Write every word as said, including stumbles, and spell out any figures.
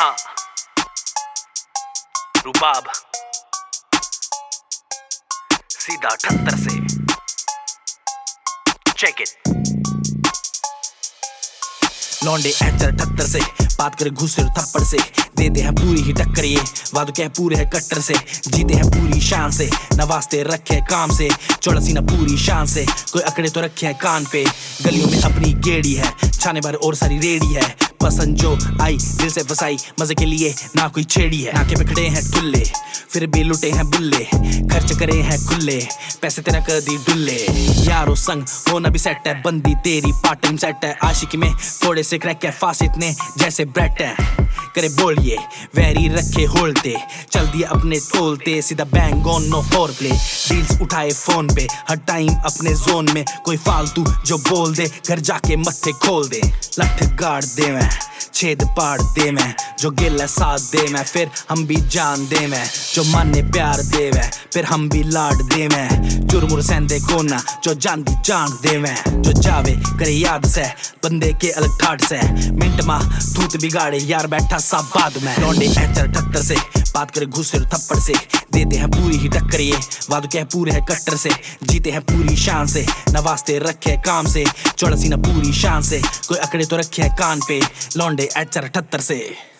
हाँ रुबाब सीधा अठहत्तर से चेक इट। लौंडे एचर अठहत्तर से बात करे घुसे थप्पड़ से, देते हैं पूरी ही टक्कर ये वादो क्या पूरे है कट्टर से, जीते हैं पूरी शान से नवाजते रखे काम से, चौड़ा सीना पूरी शान से कोई अकड़े तो रखे हैं कान पे, गलियों में अपनी गेड़ी है छाने बार और सारी रेडी है, पसंद जो आई दिल से फसाई मजे के लिए ना कोई छेड़ी है, नाके पे खड़े हैं टुल्ले फिर भी लुटे हैं बुल्ले, खर्च करे हैं खुले पैसे तेरा कर दी डुल्ले, यारो संग होना भी सेट है बंदी तेरी पार्ट टाइम सेट है, आशिकी में थोड़े से क्रैक है फास्ट इतने जैसे ब्रेड है, करे बोलिए वैरी रखे होलते चल दिया अपने टोलते सीधा bang on no for play, deals उठाए फोन पे हर टाइम अपने जोन में, कोई फालतू जो बोल दे घर जाके मत्थे खोल दे, लठ गाड़ दे मैं छेद पाड़ दे मैं, जो गिल साथ दे मैं फिर हम भी जान दे मैं, जो माने प्यार दे मैं फिर हम भी लाड दे मैं, चुरमुर सेंदे कोना जो जान दी जान दे मैं, जो जावे करे याद से बंदे के अलग ठाट से, मिंट मा थूत बिगाड़े यार बैठा सा बाद में, लौंडे एचर अठहत्तर से बात करे घुसे थप्पड़ से, देते हैं पूरी ही टक्कर ये वादो क्या पूरे है कट्टर से, जीते हैं पूरी शान से नवाजते रखे काम से, चौड़ा सीना पूरी शान से कोई अकड़े तो रखे हैं कान पे, लौंडे एचर अठहत्तर से।